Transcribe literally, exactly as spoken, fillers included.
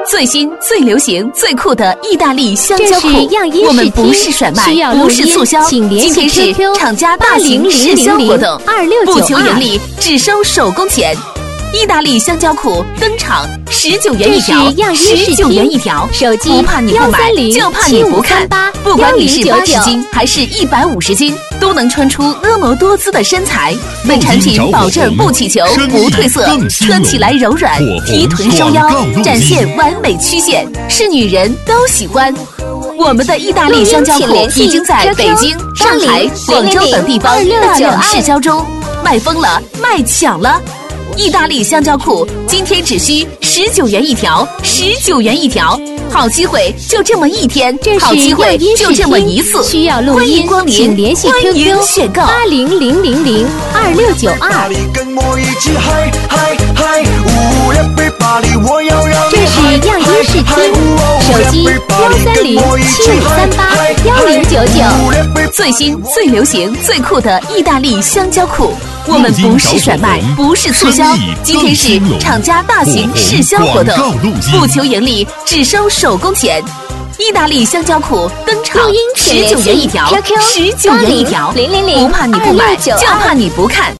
最新、最流行、最酷的意大利香蕉裤，我们不是甩卖，不是促销，今天是厂家大型试销活动，不求盈利，只收手工钱。意大利香蕉裤登场，十九元一条，十九元一条，手机不怕你不买，就怕你不看。不管你是八十斤还是一百五十斤，都能穿出婀娜多姿的身材。本产品保证不起球、不褪色，穿起来柔软，提臀收腰，展现完美曲线，是女人都喜欢。我们的意大利香蕉裤已经在北京、上海、广州等地方大量试销中，卖疯了，卖抢了。意大利香蕉裤今天只需十九元一条，十九元一条，好机会就这么一天，好机会就这么一次， 需要录音光临， 请联系 Q Q 选购八零零零零二六九二。这是样衣视听，手机幺三零七五三八幺零九九。 最新、最流行、最酷的意大利香蕉裤。我们不是甩卖，不是促销，今天是厂家大型试销活动，不求盈利，只收手工钱。意大利香蕉裤登场，十九元一条，十九元一条，不怕你不买，就怕你不看。